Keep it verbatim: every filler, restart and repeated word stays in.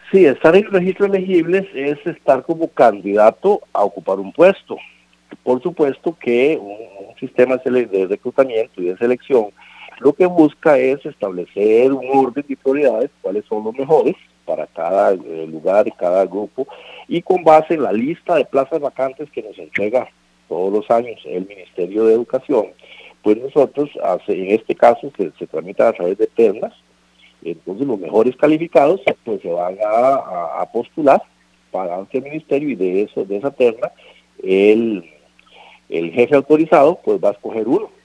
Sí, estar en el registro de elegibles es estar como candidato a ocupar un puesto. Por supuesto que un, un sistema de reclutamiento y de selección lo que busca es establecer un orden de prioridades, cuáles son los mejores para cada eh, lugar y cada grupo, y con base en la lista de plazas vacantes que nos entrega todos los años el Ministerio de Educación, pues nosotros, hace, en este caso, se, se tramita a través de ternas. Entonces los mejores calificados pues se van a, a, a postular para ante el ministerio, y de eso, de esa terna, el, el jefe autorizado pues va a escoger uno